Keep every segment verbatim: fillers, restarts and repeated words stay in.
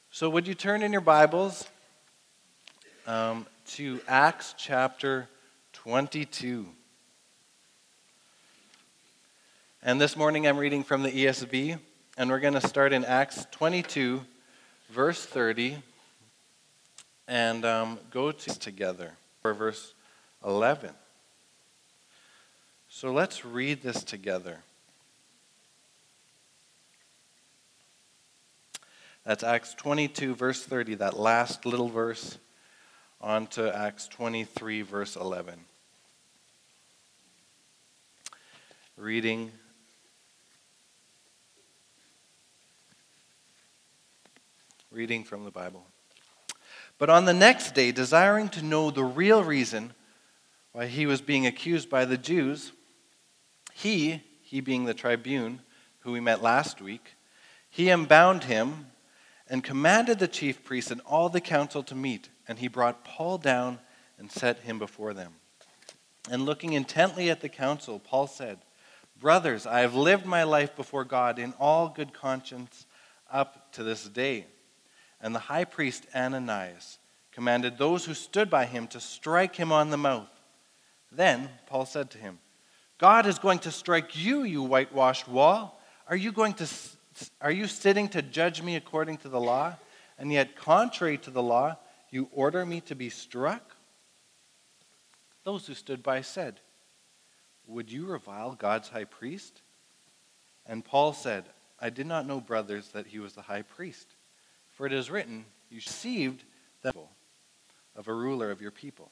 So would you turn in your Bibles um, to Acts chapter twenty-two. And this morning I'm reading from the E S V, and we're going to start in Acts twenty-two, verse thirty, and um, go to together for verse eleven. So let's read this together. That's Acts twenty-two, verse thirty, that last little verse, on to Acts twenty-three, verse eleven. Reading Reading from the Bible. But on the next day, desiring to know the real reason why he was being accused by the Jews, he, he being the tribune, who we met last week, he unbound him and commanded the chief priests and all the council to meet, and he brought Paul down and set him before them. And looking intently at the council, Paul said, "Brothers, I have lived my life before God in all good conscience up to this day." And the high priest Ananias commanded those who stood by him to strike him on the mouth. Then Paul said to him, "God is going to strike you, you whitewashed wall. Are you going to are you sitting to judge me according to the law? And yet, contrary to the law, you order me to be struck?" Those who stood by said, "Would you revile God's high priest?" And Paul said, "I did not know, brothers, that he was the high priest. For it is written, you received the of a ruler of your people."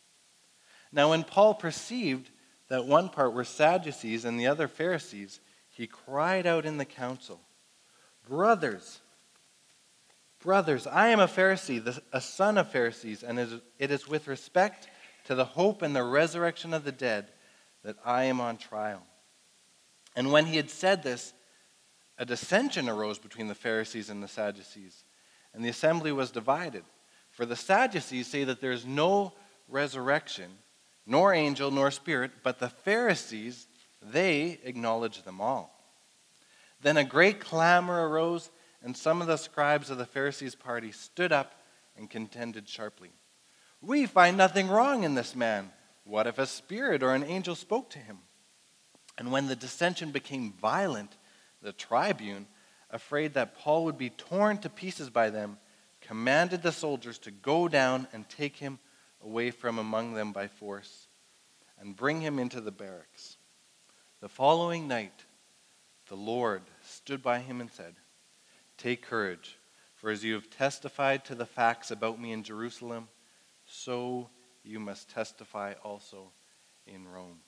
Now when Paul perceived that one part were Sadducees and the other Pharisees, he cried out in the council, Brothers, brothers, I am a Pharisee, a son of Pharisees, and it is with respect to the hope and the resurrection of the dead that I am on trial." And when he had said this, a dissension arose between the Pharisees and the Sadducees, and the assembly was divided. For the Sadducees say that there is no resurrection, nor angel, nor spirit, but the Pharisees, they acknowledge them all. Then a great clamor arose, and some of the scribes of the Pharisees' party stood up and contended sharply. "We find nothing wrong in this man. What if a spirit or an angel spoke to him?" And when the dissension became violent, the tribune, afraid that Paul would be torn to pieces by them, commanded the soldiers to go down and take him away from among them by force and bring him into the barracks. The following night, the Lord stood by him and said, "Take courage, for as you have testified to the facts about me in Jerusalem, so you must testify also in Rome."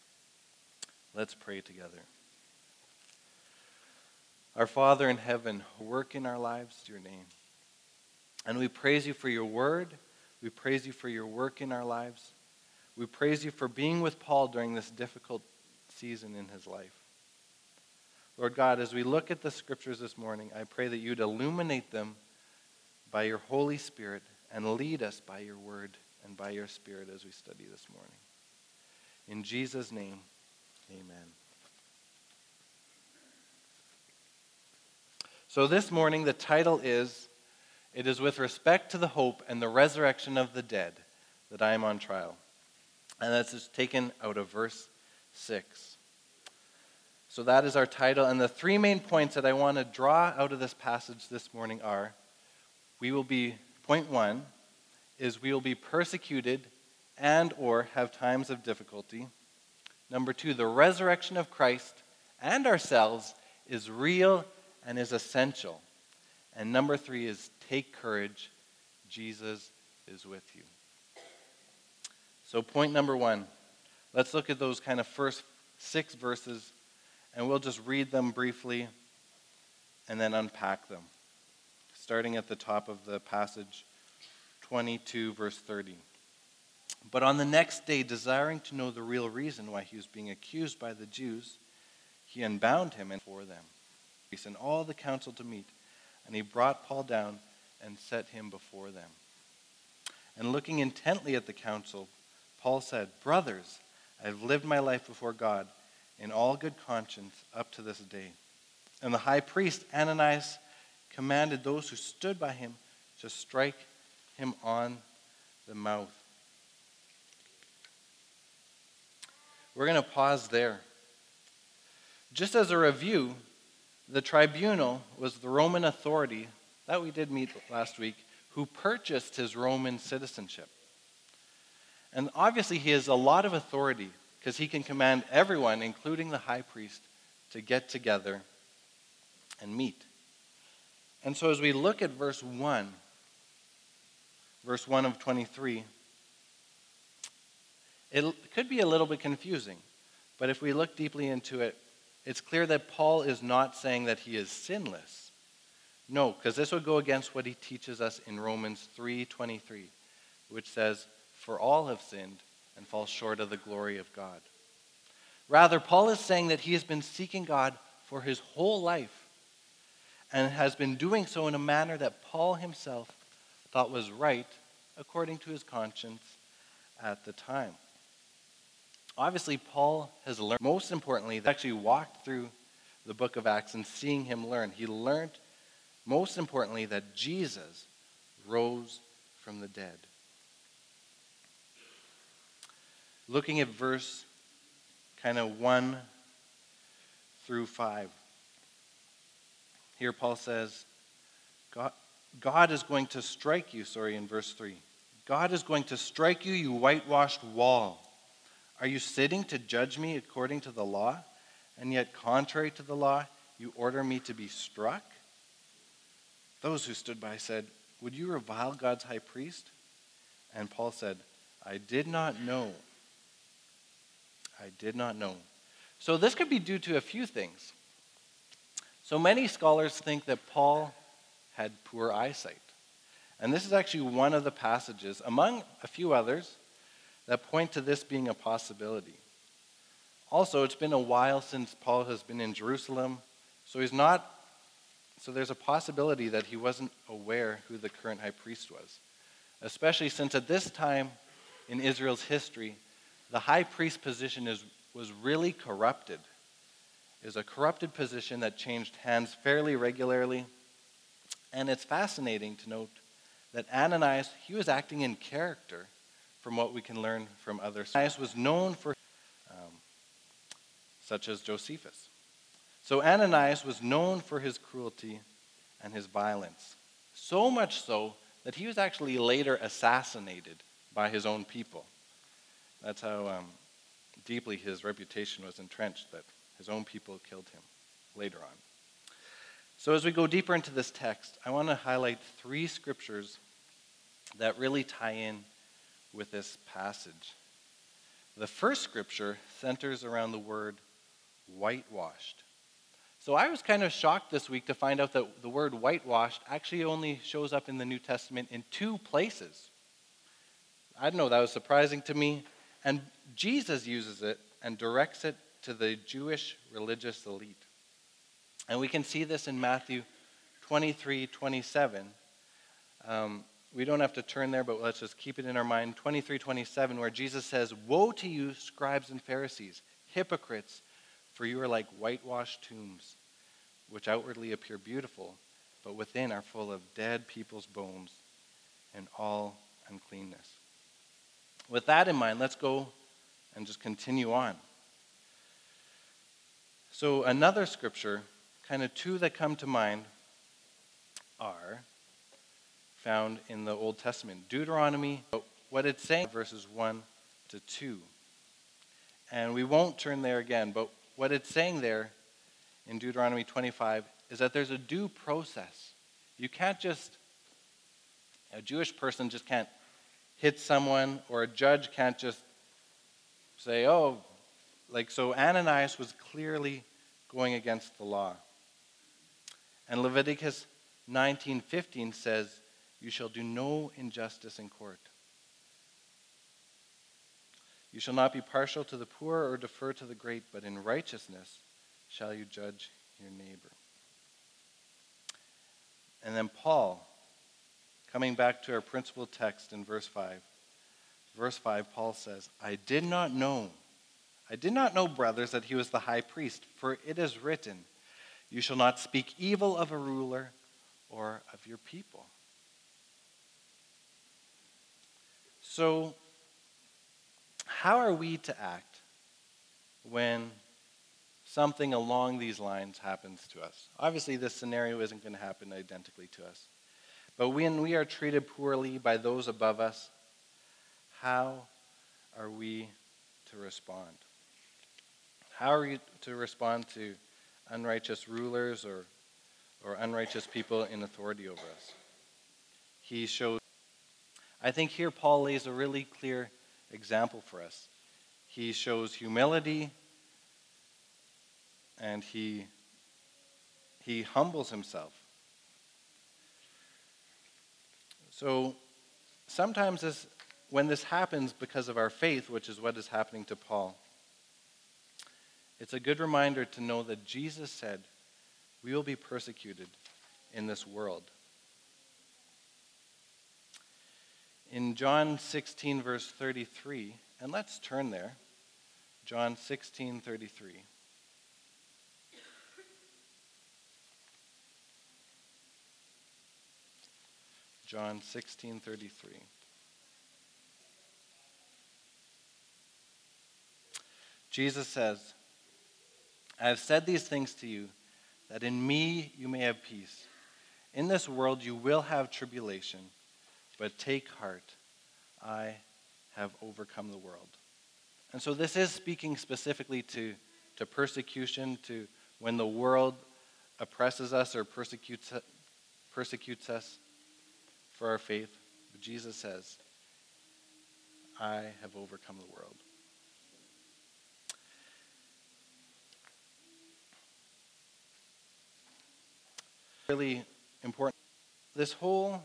Let's pray together. Our Father in heaven, work in our lives to your name. And we praise you for your word. We praise you for your work in our lives. We praise you for being with Paul during this difficult season in his life. Lord God, as we look at the scriptures this morning, I pray that you'd illuminate them by your Holy Spirit and lead us by your word and by your Spirit as we study this morning. In Jesus' name, amen. So this morning, the title is, "It is with respect to the hope and the resurrection of the dead that I am on trial." And that's just taken out of verse six. So that is our title. And the three main points that I want to draw out of this passage this morning are, we will be, point one, is we will be persecuted and or have times of difficulty. Number two, the resurrection of Christ and ourselves is real and is essential. And number three is take courage, Jesus is with you. So point number one, let's look at those kind of first six verses, and we'll just read them briefly and then unpack them. Starting at the top of the passage, twenty-two, verse thirty. But on the next day, desiring to know the real reason why he was being accused by the Jews, he unbound him and before them, and all the council to meet, and he brought Paul down and set him before them. And looking intently at the council, Paul said, "Brothers, I have lived my life before God in all good conscience up to this day." And the high priest Ananias commanded those who stood by him to strike him on the mouth. We're going to pause there. Just as a review, the tribunal was the Roman authority that we did meet last week who purchased his Roman citizenship. And obviously he has a lot of authority because he can command everyone, including the high priest, to get together and meet. And so as we look at verse one, verse one of twenty-three, it could be a little bit confusing, but if we look deeply into it, it's clear that Paul is not saying that he is sinless. No, because this would go against what he teaches us in Romans three twenty-three, which says, "For all have sinned and fall short of the glory of God." Rather, Paul is saying that he has been seeking God for his whole life and has been doing so in a manner that Paul himself thought was right according to his conscience at the time. Obviously, Paul has learned, most importantly, they actually walked through the book of Acts and seeing him learn. He learned, most importantly, that Jesus rose from the dead. Looking at verse kind of one through five. Here Paul says, God, God is going to strike you, sorry, in verse three. God is going to strike you, you whitewashed wall. Are you sitting to judge me according to the law? And yet, contrary to the law, you order me to be struck? Those who stood by said, would you revile God's high priest? And Paul said, I did not know. I did not know. So this could be due to a few things. So many scholars think that Paul had poor eyesight. And this is actually one of the passages, among a few others, that point to this being a possibility. Also, it's been a while since Paul has been in Jerusalem, so he's not, so there's a possibility that he wasn't aware who the current high priest was, especially since at this time in Israel's history, the high priest position is, was really corrupted. It was a corrupted position that changed hands fairly regularly, and it's fascinating to note that Ananias, he was acting in character from what we can learn from others. Ananias was known for, um, such as Josephus. So Ananias was known for his cruelty and his violence, so much so that he was actually later assassinated by his own people. That's how um, deeply his reputation was entrenched, that his own people killed him later on. So as we go deeper into this text, I want to highlight three scriptures that really tie in with this passage. The first scripture centers around the word whitewashed. So I was kind of shocked this week to find out that the word whitewashed actually only shows up in the New Testament in two places. I don't know, that was surprising to me. And Jesus uses it and directs it to the Jewish religious elite. And we can see this in Matthew twenty-three twenty-seven. Um, we don't have to turn there, but let's just keep it in our mind. twenty-three twenty-seven, where Jesus says, woe to you, scribes and Pharisees, hypocrites, for you are like whitewashed tombs, which outwardly appear beautiful, but within are full of dead people's bones and all uncleanness. With that in mind, let's go and just continue on. So another scripture, kind of two that come to mind, are found in the Old Testament. Deuteronomy, what it's saying, verses one to two. And we won't turn there again, but what it's saying there in Deuteronomy twenty-five is that there's a due process. You can't just, a Jewish person just can't hit someone, or a judge can't just say, oh, like, so Ananias was clearly going against the law. And Leviticus nineteen fifteen says, you shall do no injustice in court. You shall not be partial to the poor or defer to the great, but in righteousness shall you judge your neighbor. And then Paul, coming back to our principal text in verse five. Verse five, Paul says, I did not know, I did not know, brothers, that he was the high priest, for it is written, you shall not speak evil of a ruler of your people. So, how are we to act when something along these lines happens to us? Obviously, this scenario isn't going to happen identically to us. But when we are treated poorly by those above us, how are we to respond? How are we to respond to unrighteous rulers or, or unrighteous people in authority over us? He shows, I think here Paul lays a really clear example for us. He shows humility, and he, he humbles himself. So sometimes this, when this happens because of our faith, which is what is happening to Paul, it's a good reminder to know that Jesus said, we will be persecuted in this world. In John sixteen, verse thirty-three, and let's turn there, John sixteen, thirty-three. John sixteen, thirty-three. Jesus says, I have said these things to you, that in me you may have peace. In this world you will have tribulation, but take heart, I have overcome the world. And so this is speaking specifically to, to persecution, to when the world oppresses us or persecutes, persecutes us for our faith. But Jesus says, I have overcome the world. Really important. This whole,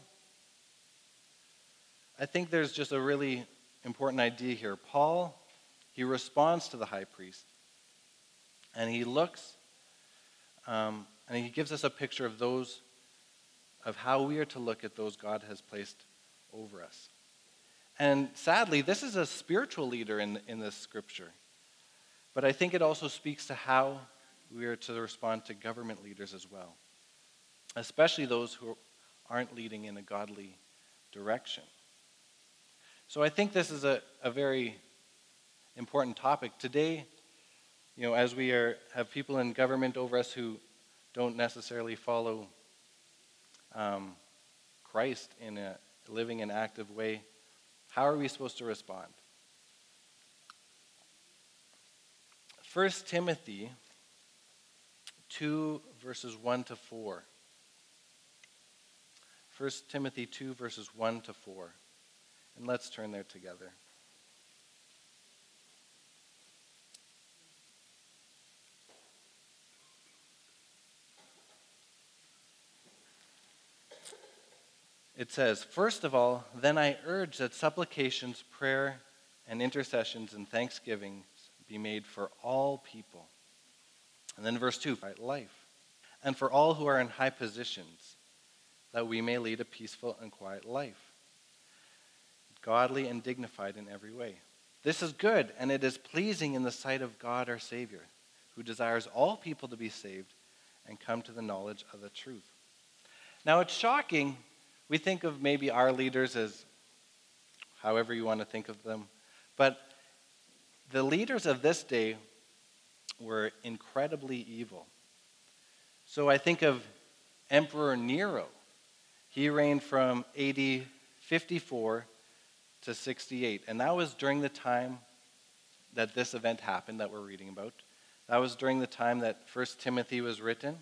I think there's just a really important idea here. Paul, he responds to the high priest, and he looks, um, and he gives us a picture of those, of how we are to look at those God has placed over us. And sadly, this is a spiritual leader in, in this scripture. But I think it also speaks to how we are to respond to government leaders as well, especially those who aren't leading in a godly direction. So I think this is a, a very important topic. Today, you know, as we are have people in government over us who don't necessarily follow um, Christ in a living and active way, how are we supposed to respond? First Timothy two, verses one to four. First Timothy two, verses one to four. And let's turn there together. It says, first of all, then I urge that supplications, prayer, and intercessions and thanksgivings be made for all people. And then verse two, right, life. And for all who are in high positions, that we may lead a peaceful and quiet life, godly and dignified in every way. This is good, and it is pleasing in the sight of God our Savior, who desires all people to be saved and come to the knowledge of the truth. Now it's shocking. We think of maybe our leaders as however you want to think of them, but the leaders of this day were incredibly evil. So I think of Emperor Nero. He reigned from A D fifty-four to sixty-eight, and that was during the time that this event happened that we're reading about. That was during the time that First Timothy was written,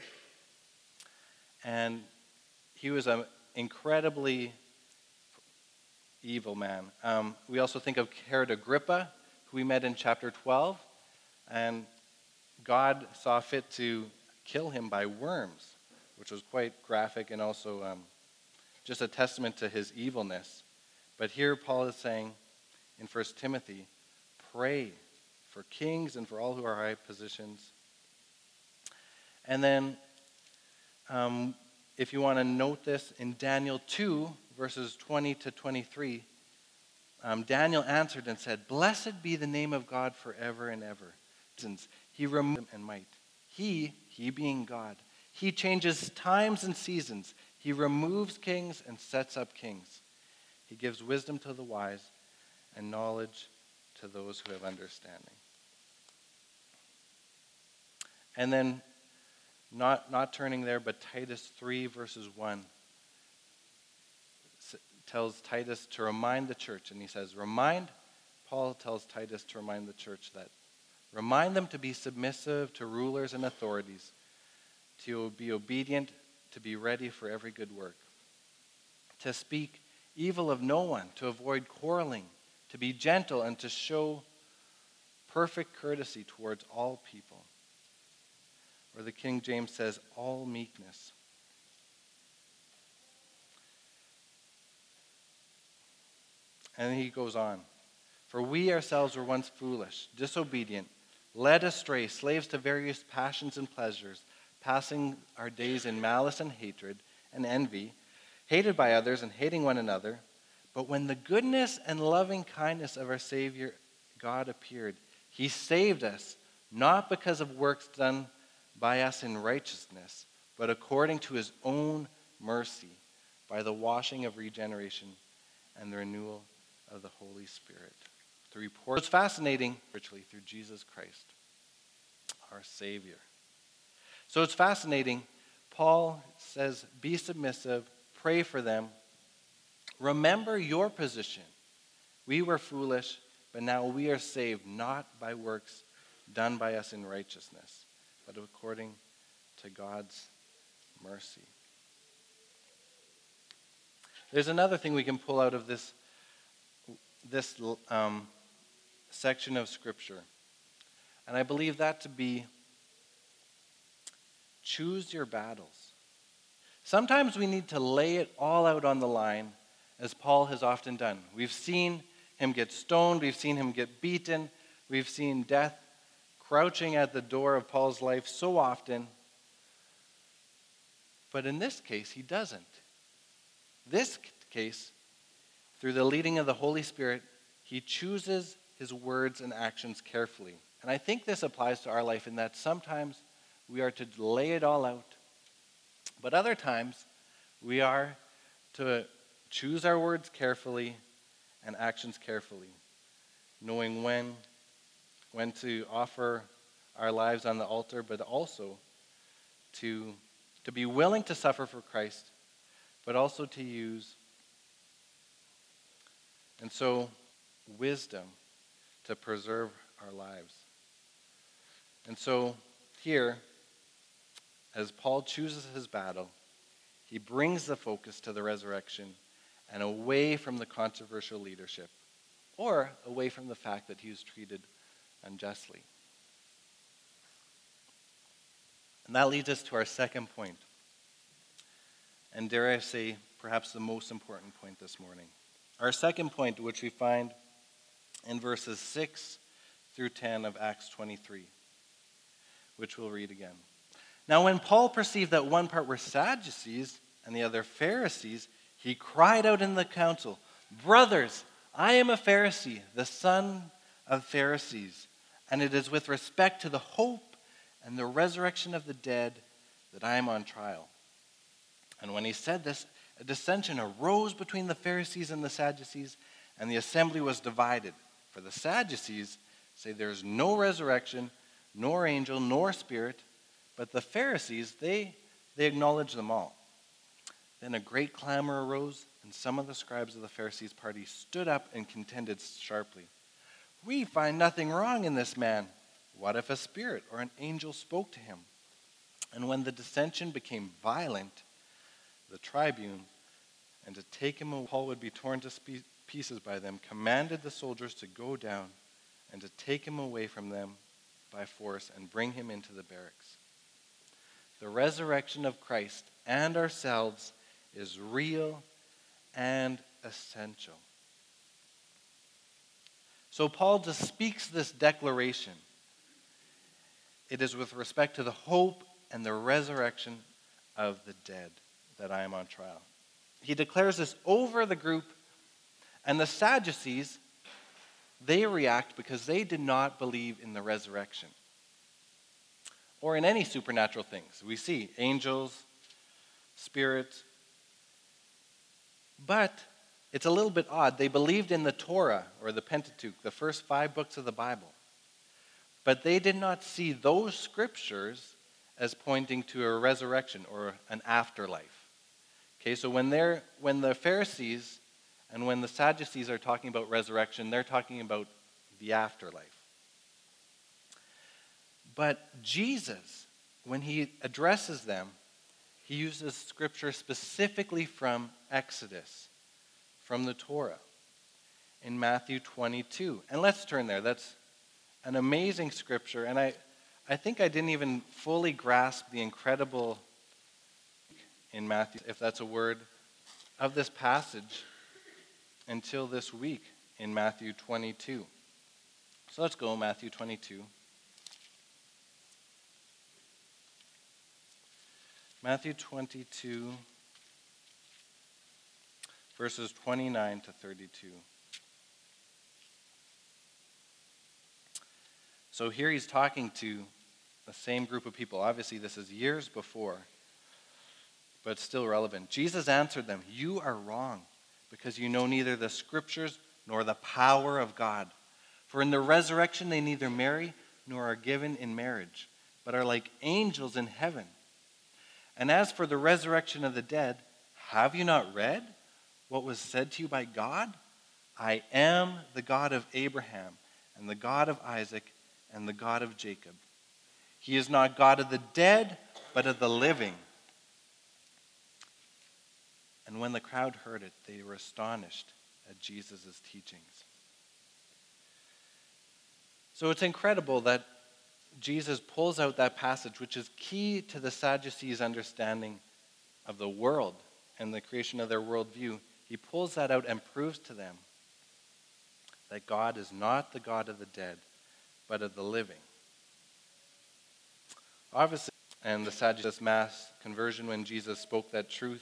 and he was an incredibly evil man. Um, we also think of Herod Agrippa, who we met in chapter twelve, and God saw fit to kill him by worms, which was quite graphic and also um, just a testament to his evilness. But here Paul is saying in First Timothy, pray for kings and for all who are high positions. And then um, if you want to note this, in Daniel two, verses twenty to twenty-three, um, Daniel answered and said, blessed be the name of God forever and ever. Since he removed and might. He, he being God, he changes times and seasons. He He removes kings and sets up kings. He gives wisdom to the wise and knowledge to those who have understanding. And then, not, not turning there, but Titus three, verses one, tells Titus to remind the church. And he says, remind, Paul tells Titus to remind the church that, remind them to be submissive to rulers and authorities, to be obedient, to be ready for every good work, to speak evil of no one, to avoid quarreling, to be gentle, and to show perfect courtesy towards all people. Or the King James says, all meekness. And he goes on. For we ourselves were once foolish, disobedient, led astray, slaves to various passions and pleasures, passing our days in malice and hatred and envy, hated by others and hating one another. But when the goodness and loving kindness of our Savior God appeared, he saved us, not because of works done by us in righteousness, but according to his own mercy, by the washing of regeneration and the renewal of the Holy Spirit. The report is fascinating, richly through Jesus Christ, our Savior. So it's fascinating. Paul says, be submissive, pray for them. Remember your position. We were foolish, but now we are saved not by works done by us in righteousness, but according to God's mercy. There's another thing we can pull out of this, this um, section of Scripture. And I believe that to be, choose your battles. Sometimes we need to lay it all out on the line, as Paul has often done. We've seen him get stoned. We've seen him get beaten. We've seen death crouching at the door of Paul's life so often. But in this case, he doesn't. This case, through the leading of the Holy Spirit, he chooses his words and actions carefully. And I think this applies to our life in that sometimes we are to lay it all out, but other times we are to choose our words carefully and actions carefully, knowing when, when to offer our lives on the altar, but also to, to be willing to suffer for Christ, but also to use, and so, wisdom to preserve our lives. And so, here, as Paul chooses his battle, he brings the focus to the resurrection and away from the controversial leadership, or away from the fact that he was treated unjustly. And that leads us to our second point, and dare I say, perhaps the most important point this morning. Our second point, which we find in verses six through ten of Acts twenty-three, which we'll read again. Now when Paul perceived that one part were Sadducees and the other Pharisees, he cried out in the council, "Brothers, I am a Pharisee, the son of Pharisees, and it is with respect to the hope and the resurrection of the dead that I am on trial." And when he said this, a dissension arose between the Pharisees and the Sadducees, and the assembly was divided. For the Sadducees say there is no resurrection, nor angel, nor spirit, but the Pharisees, they, they acknowledge them all. Then a great clamor arose, and some of the scribes of the Pharisees' party stood up and contended sharply. "We find nothing wrong in this man. What if a spirit or an angel spoke to him?" And when the dissension became violent, the tribune, and to take him away, Paul would be torn to spe- pieces by them, commanded the soldiers to go down and to take him away from them by force and bring him into the barracks. The resurrection of Christ and ourselves is real and essential. So Paul just speaks this declaration. It is with respect to the hope and the resurrection of the dead that I am on trial. He declares this over the group, and the Sadducees, they react because they did not believe in the resurrection or in any supernatural things. We see angels, spirits, But it's a little bit odd. They believed in the Torah, or the Pentateuch, the first five books of the Bible. But they did not see those scriptures as pointing to a resurrection or an afterlife. Okay, so when they're when the Pharisees and when the Sadducees are talking about resurrection, they're talking about the afterlife. But Jesus, when he addresses them, he uses scripture specifically from Exodus, from the Torah, in Matthew twenty-two. And let's turn there. That's an amazing scripture. And I, I think I didn't even fully grasp the incredible in Matthew, if that's a word, of this passage until this week in Matthew twenty-two. So let's go, Matthew twenty-two. Matthew twenty-two, verses twenty-nine to thirty-two. So here he's talking to the same group of people. Obviously, this is years before, but still relevant. Jesus answered them, "You are wrong, because you know neither the scriptures nor the power of God. For in the resurrection they neither marry nor are given in marriage, but are like angels in heaven. And as for the resurrection of the dead, have you not read what was said to you by God? I am the God of Abraham, and the God of Isaac, and the God of Jacob. He is not God of the dead, but of the living." And when the crowd heard it, they were astonished at Jesus' teachings. So it's incredible that Jesus pulls out that passage, which is key to the Sadducees' understanding of the world and the creation of their worldview. He pulls that out and proves to them that God is not the God of the dead, but of the living. Obviously, and the Sadducees' mass conversion when Jesus spoke that truth,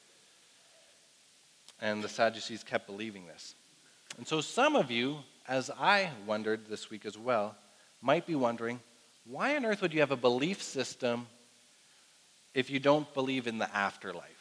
and the Sadducees kept believing this. And so some of you, as I wondered this week as well, might be wondering, why on earth would you have a belief system if you don't believe in the afterlife?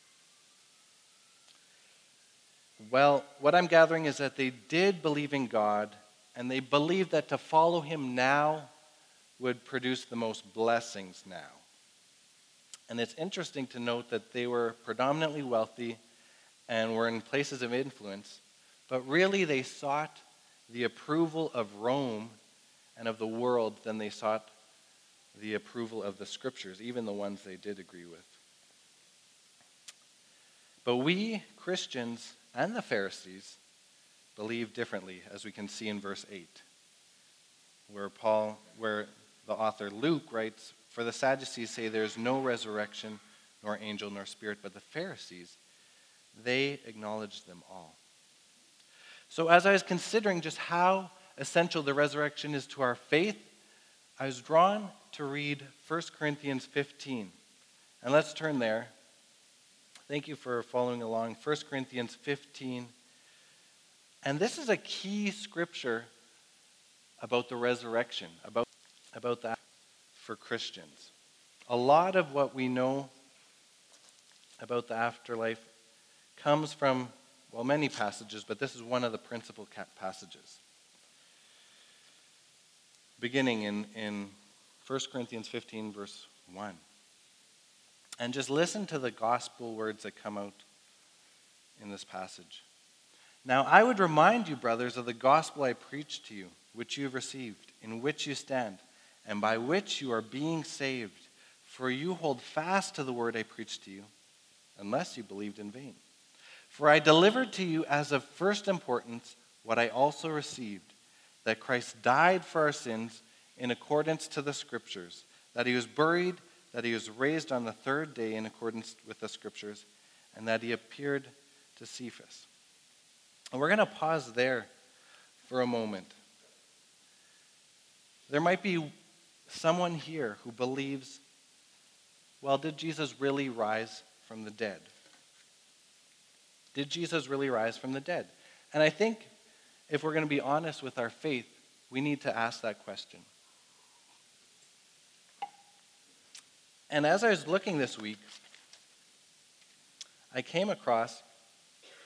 Well, what I'm gathering is that they did believe in God, and they believed that to follow him now would produce the most blessings now. And it's interesting to note that they were predominantly wealthy and were in places of influence, but really they sought the approval of Rome and of the world than they sought the approval of the scriptures, even the ones they did agree with. But we, Christians and the Pharisees, believe differently, as we can see in verse eight, where Paul, where the author Luke writes, "For the Sadducees say there is no resurrection, nor angel, nor spirit, but the Pharisees, they acknowledge them all." So as I was considering just how essential the resurrection is to our faith, I was drawn to read First Corinthians fifteen. And let's turn there. Thank you for following along. First Corinthians fifteen. And this is a key scripture about the resurrection, about, about that for Christians. A lot of what we know about the afterlife comes from, well, many passages, but this is one of the principal passages. Beginning in, in First Corinthians fifteen, verse one. And just listen to the gospel words that come out in this passage. "Now I would remind you, brothers, of the gospel I preached to you, which you have received, in which you stand, and by which you are being saved. For you hold fast to the word I preached to you, unless you believed in vain. For I delivered to you as of first importance what I also received, that Christ died for our sins in accordance to the Scriptures, that he was buried, that he was raised on the third day in accordance with the Scriptures, and that he appeared to Cephas." And we're going to pause there for a moment. There might be someone here who believes, well, did Jesus really rise from the dead? Did Jesus really rise from the dead? And I think if we're going to be honest with our faith, we need to ask that question. And as I was looking this week, I came across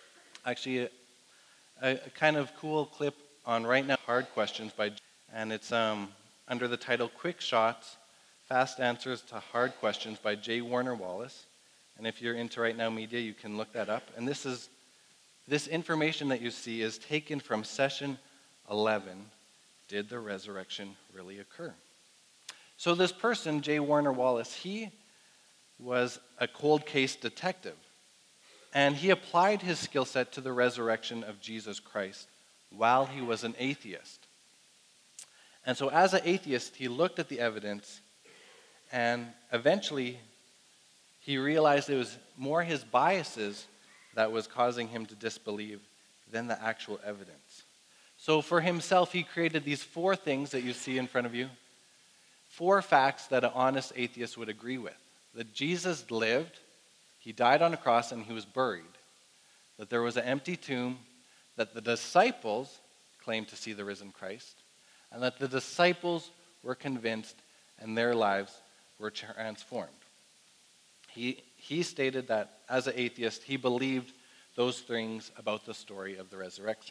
Actually, a, a kind of cool clip on Right Now Hard Questions by, and it's um, under the title Quick Shots, Fast Answers to Hard Questions by J. Warner Wallace. And if you're into Right Now Media, you can look that up. And this is this information that you see is taken from session eleven, Did the Resurrection Really Occur? So this person, J. Warner Wallace, he was a cold case detective. And he applied his skill set to the resurrection of Jesus Christ while he was an atheist. And so as an atheist, he looked at the evidence, and eventually he realized it was more his biases that was causing him to disbelieve than the actual evidence. So for himself, he created these four things that you see in front of you, four facts that an honest atheist would agree with. That Jesus lived, he died on a cross, and he was buried. That there was an empty tomb, that the disciples claimed to see the risen Christ, and that the disciples were convinced and their lives were transformed. He, he stated that as an atheist, he believed those things about the story of the resurrection.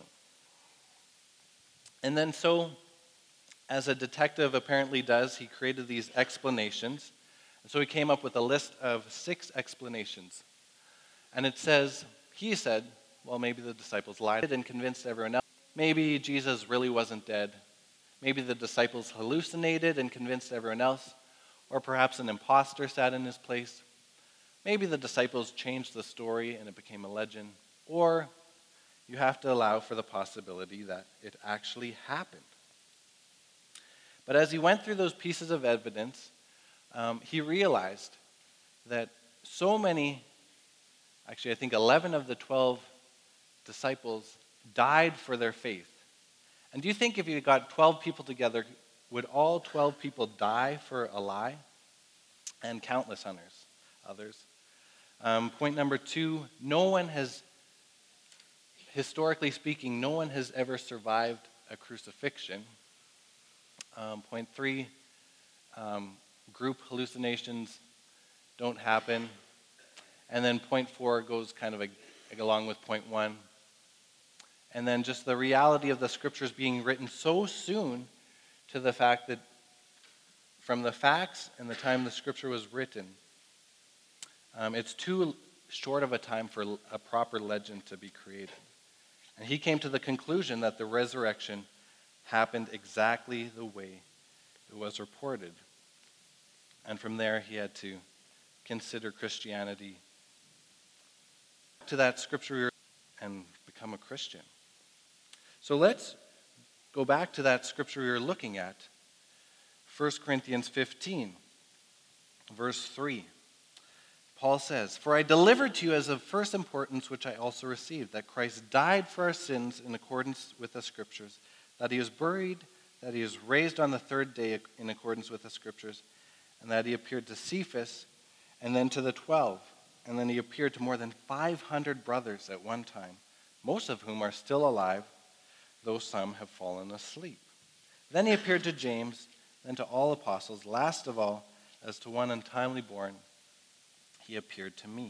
And then so, as a detective apparently does, he created these explanations. And so he came up with a list of six explanations. And it says, he said, well, maybe the disciples lied and convinced everyone else. Maybe Jesus really wasn't dead. Maybe the disciples hallucinated and convinced everyone else. Or perhaps an imposter sat in his place. Maybe the disciples changed the story and it became a legend. Or you have to allow for the possibility that it actually happened. But as he went through those pieces of evidence, um, he realized that so many, actually I think eleven of the twelve disciples died for their faith. And do you think if you got twelve people together, would all twelve people die for a lie? And countless others. others. Um, point number two, no one has, historically speaking, no one has ever survived a crucifixion. Um, point three, um, group hallucinations don't happen. And then point four goes kind of a, along with point one. And then just the reality of the scriptures being written so soon to the fact that from the facts and the time the scripture was written, um, it's too short of a time for a proper legend to be created. And he came to the conclusion that the resurrection happened exactly the way it was reported. And from there, he had to consider Christianity to that scripture and become a Christian. So let's go back to that scripture we were looking at, First Corinthians fifteen, verse three. Paul says, "For I delivered to you as of first importance, which I also received, that Christ died for our sins in accordance with the Scriptures, that he was buried, that he was raised on the third day in accordance with the Scriptures, and that he appeared to Cephas, and then to the twelve, and then he appeared to more than five hundred brothers at one time, most of whom are still alive, though some have fallen asleep. Then he appeared to James, then to all apostles. Last of all, as to one untimely born, he appeared to me.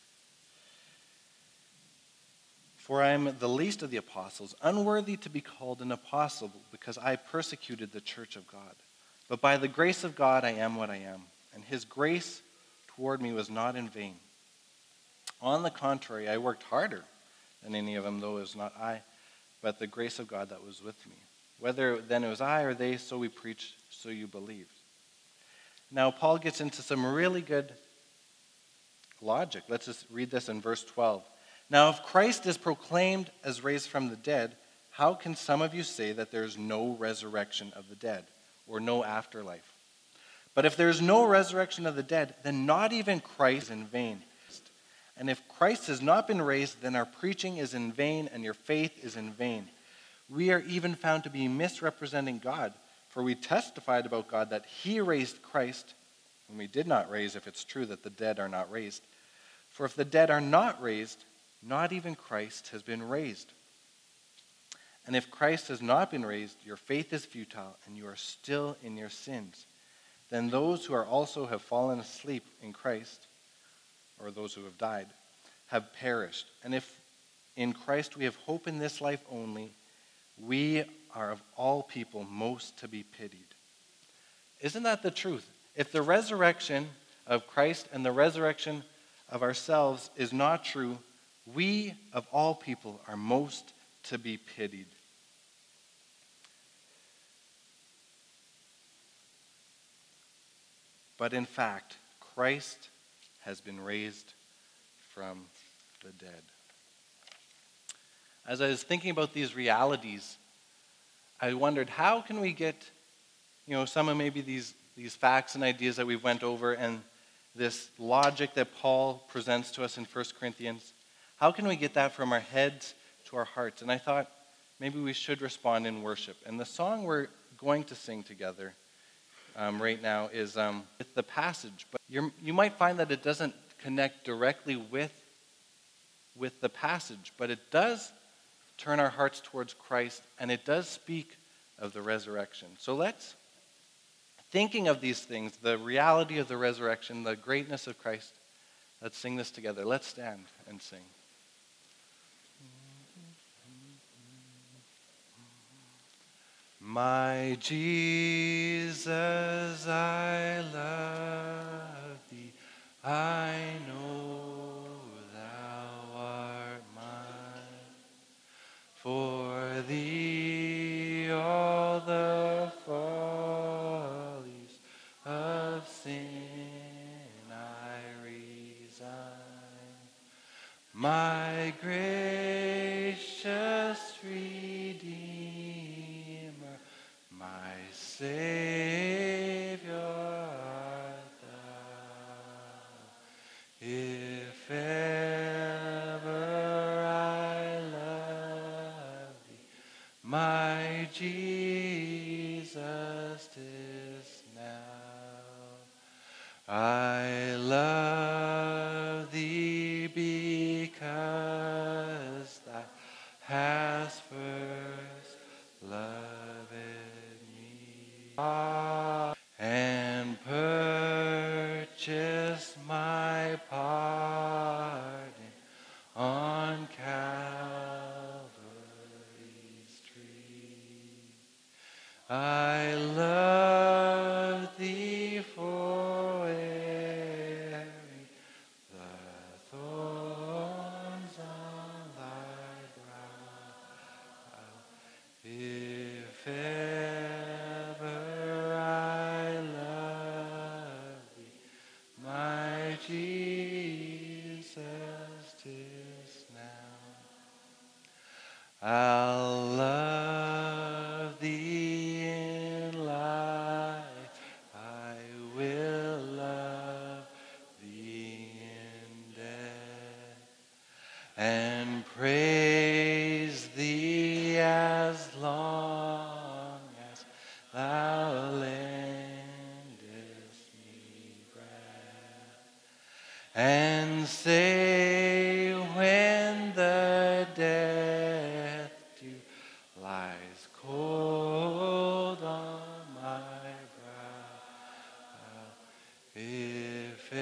For I am the least of the apostles, unworthy to be called an apostle, because I persecuted the church of God. But by the grace of God I am what I am, and his grace toward me was not in vain. On the contrary, I worked harder than any of them, though it was not I, but the grace of God that was with me. Whether then it was I or they, so we preached, so you believed." Now, Paul gets into some really good logic. Let's just read this in verse twelve. "Now, if Christ is proclaimed as raised from the dead, how can some of you say that there is no resurrection of the dead, or no afterlife? But if there is no resurrection of the dead, then not even Christ is in vain. And if Christ has not been raised, then our preaching is in vain, and your faith is in vain. We are even found to be misrepresenting God, for we testified about God that he raised Christ, and we did not raise if it's true that the dead are not raised. For if the dead are not raised, not even Christ has been raised. And if Christ has not been raised, your faith is futile, and you are still in your sins. Then those who are also have fallen asleep in Christ, or those who have died, have perished. And if in Christ we have hope in this life only, we are of all people most to be pitied. Isn't that the truth? If the resurrection of Christ and the resurrection of ourselves is not true, we of all people are most to be pitied. But in fact, Christ has been raised from the dead. As I was thinking about these realities, I wondered, how can we get, you know, some of maybe these, these facts and ideas that we went over and this logic that Paul presents to us in First Corinthians, how can we get that from our heads to our hearts? And I thought maybe we should respond in worship. And the song we're going to sing together um, right now is um, with the passage. But you're, you might find that it doesn't connect directly with, with the passage, but it does turn our hearts towards Christ, and it does speak of the resurrection. So let's, thinking of these things, the reality of the resurrection, the greatness of Christ, let's sing this together. Let's stand and sing. My Jesus, I love thee. I know thou art mine. For thee all the follies of sin I resign. My gracious Redeemer, my Savior art thou. If ever I love thee, my Jesus, 'tis now. I love thee because thou hast first loved me and purchased my pardon on Calvary's tree. I love thee for wearing the thorns on thy brow. If ever I love thee, my Jesus, 'tis now. I'll love thee in life, I will love thee in death, and praise thee as long as thou lendest me breath, and say when the death dew lies cold on my brow, if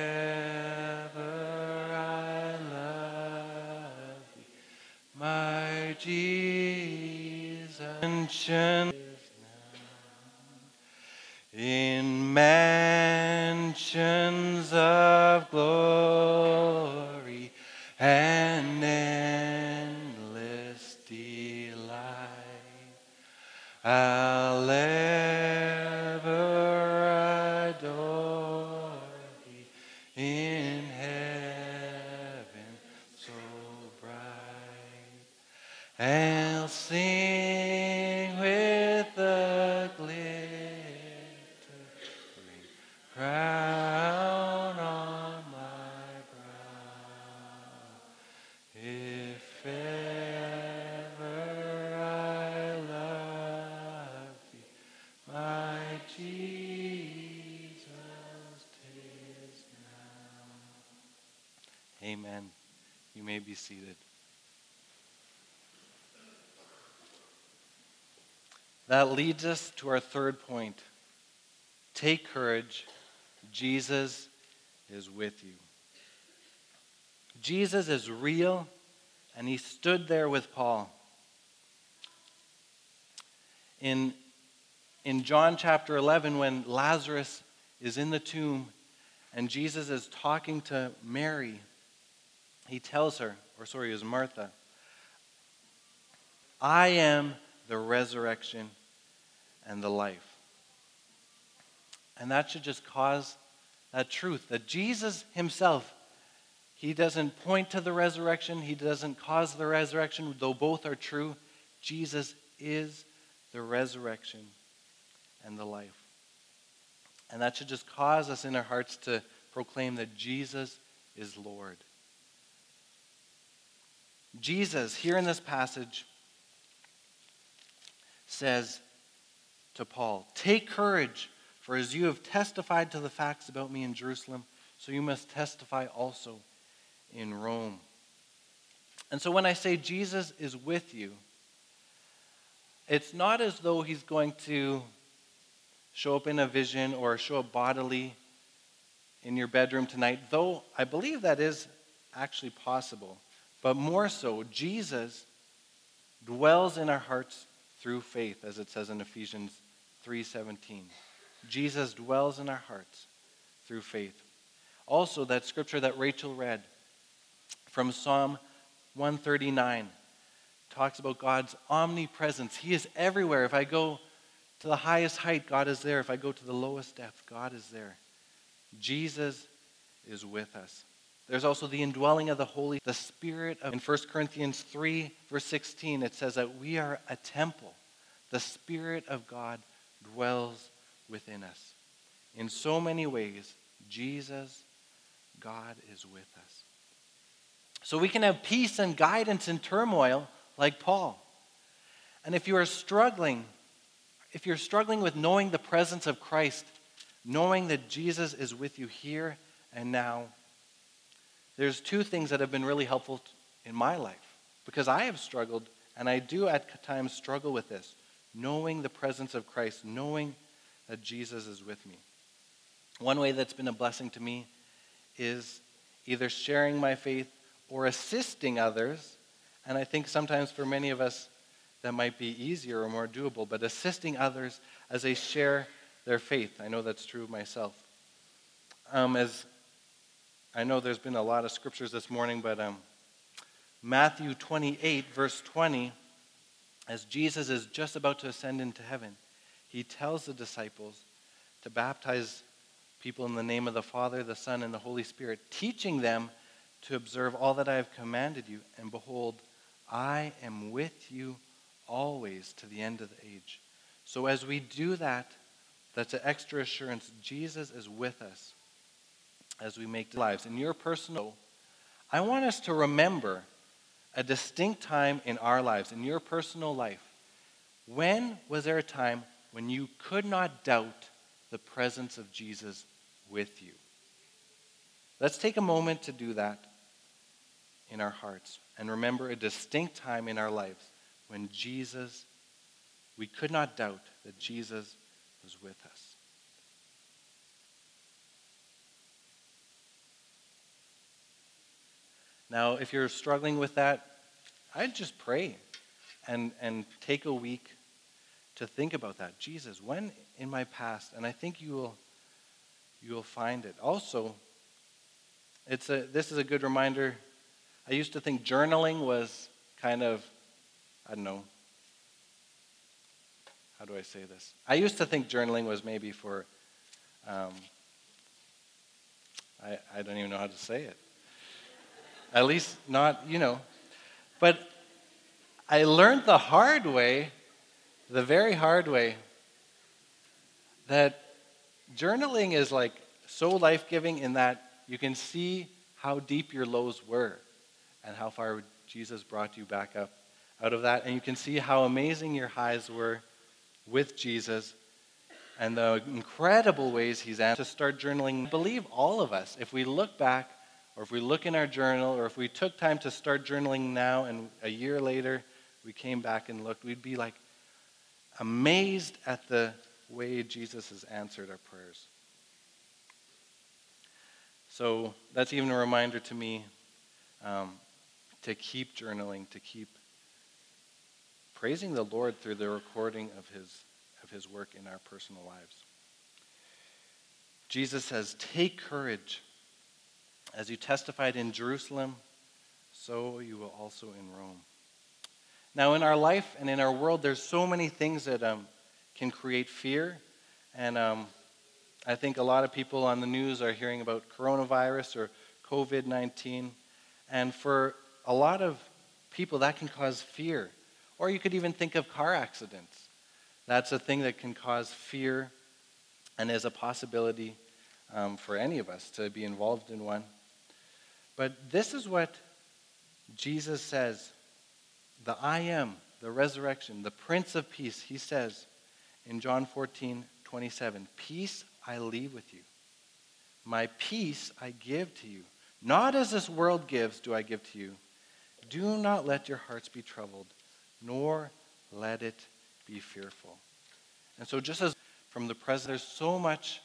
ever I love thee, my Jesus, mention in mansions of glory and endless delight, I'll ever adore thee in heaven so bright, and I'll sing with the glittering crown on my brow. If ever I love thee, my Jesus, 'tis now. Amen. You may be seated. That leads us to our third point. Take courage. Jesus is with you. Jesus is real and he stood there with Paul. In, in John chapter eleven, when Lazarus is in the tomb and Jesus is talking to Mary, he tells her, or sorry, it was Martha, I am the resurrection and the life. And that should just cause that truth that Jesus himself, he doesn't point to the resurrection, he doesn't cause the resurrection, though both are true. Jesus is the resurrection and the life. And that should just cause us in our hearts to proclaim that Jesus is Lord. Jesus, here in this passage, says to Paul, take courage, for as you have testified to the facts about me in Jerusalem, so you must testify also in Rome. And so when I say Jesus is with you, it's not as though he's going to show up in a vision or show up bodily in your bedroom tonight, though I believe that is actually possible. But more so, Jesus dwells in our hearts through faith, as it says in Ephesians three seventeen. Jesus dwells in our hearts through faith. Also, that scripture that Rachel read from Psalm one thirty-nine talks about God's omnipresence. He is everywhere. If I go to the highest height, God is there. If I go to the lowest depth, God is there. Jesus is with us. There's also the indwelling of the Holy, the Spirit of, in First Corinthians three, verse sixteen, it says that we are a temple. The Spirit of God dwells within us. In so many ways, Jesus, God is with us. So we can have peace and guidance in turmoil like Paul. And if you are struggling, if you're struggling with knowing the presence of Christ, knowing that Jesus is with you here and now, there's two things that have been really helpful in my life, because I have struggled, and I do at times struggle with this, knowing the presence of Christ, knowing that Jesus is with me. One way that's been a blessing to me is either sharing my faith or assisting others, and I think sometimes for many of us that might be easier or more doable, but assisting others as they share their faith. I know that's true of myself. Um, as I know there's been a lot of scriptures this morning, but um, Matthew twenty-eight, verse twenty, as Jesus is just about to ascend into heaven, he tells the disciples to baptize people in the name of the Father, the Son, and the Holy Spirit, teaching them to observe all that I have commanded you. And behold, I am with you always to the end of the age. So as we do that, that's an extra assurance. Jesus is with us as we make lives. In your personal, I want us to remember a distinct time in our lives, in your personal life. When was there a time when you could not doubt the presence of Jesus with you? Let's take a moment to do that in our hearts and remember a distinct time in our lives when Jesus, we could not doubt that Jesus was with us. Now, if you're struggling with that, I'd just pray and, and take a week to think about that. Jesus, when in my past, and I think you will you will find it. Also, it's a this is a good reminder. I used to think journaling was kind of, I don't know, how do I say this? I used to think journaling was maybe for, um, I, I don't even know how to say it. At least not, you know. But I learned the hard way, the very hard way, that journaling is like so life-giving in that you can see how deep your lows were and how far Jesus brought you back up out of that. And you can see how amazing your highs were with Jesus and the incredible ways he's answered. To start journaling, I believe all of us, if we look back, or if we look in our journal, or if we took time to start journaling now and a year later we came back and looked, we'd be like amazed at the way Jesus has answered our prayers. So that's even a reminder to me um, to keep journaling, to keep praising the Lord through the recording of his, of his work in our personal lives. Jesus says, take courage. As you testified in Jerusalem, so you will also in Rome. Now, in our life and in our world, there's so many things that um, can create fear. And um, I think a lot of people on the news are hearing about coronavirus or covid nineteen. And for a lot of people, that can cause fear. Or you could even think of car accidents. That's a thing that can cause fear and is a possibility um, for any of us to be involved in one. But this is what Jesus says, the I am, the resurrection, the Prince of Peace. He says in John fourteen twenty-seven, peace I leave with you. My peace I give to you. Not as this world gives do I give to you. Do not let your hearts be troubled, nor let it be fearful. And so just as from the present, there's so much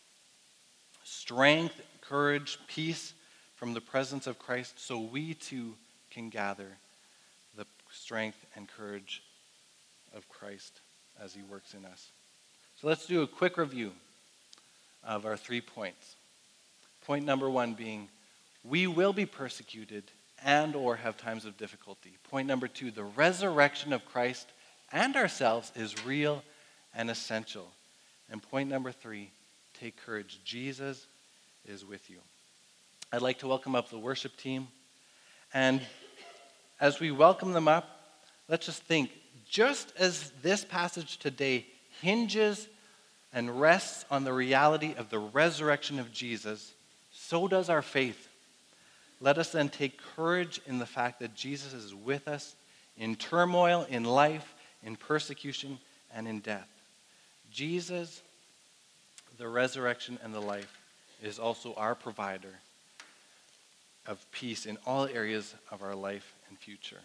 strength, courage, peace from the presence of Christ, so we too can gather the strength and courage of Christ as he works in us. So let's do a quick review of our three points. Point number one being, we will be persecuted and or have times of difficulty. Point number two, the resurrection of Christ and ourselves is real and essential. And point number three, take courage. Jesus is with you. I'd like to welcome up the worship team. And as we welcome them up, let's just think, just as this passage today hinges and rests on the reality of the resurrection of Jesus, so does our faith. Let us then take courage in the fact that Jesus is with us in turmoil, in life, in persecution, and in death. Jesus, the resurrection and the life, is also our provider of peace in all areas of our life and future.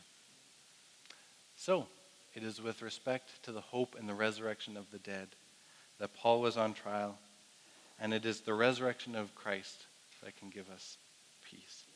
So, it is with respect to the hope and the resurrection of the dead that Paul was on trial, and it is the resurrection of Christ that can give us peace.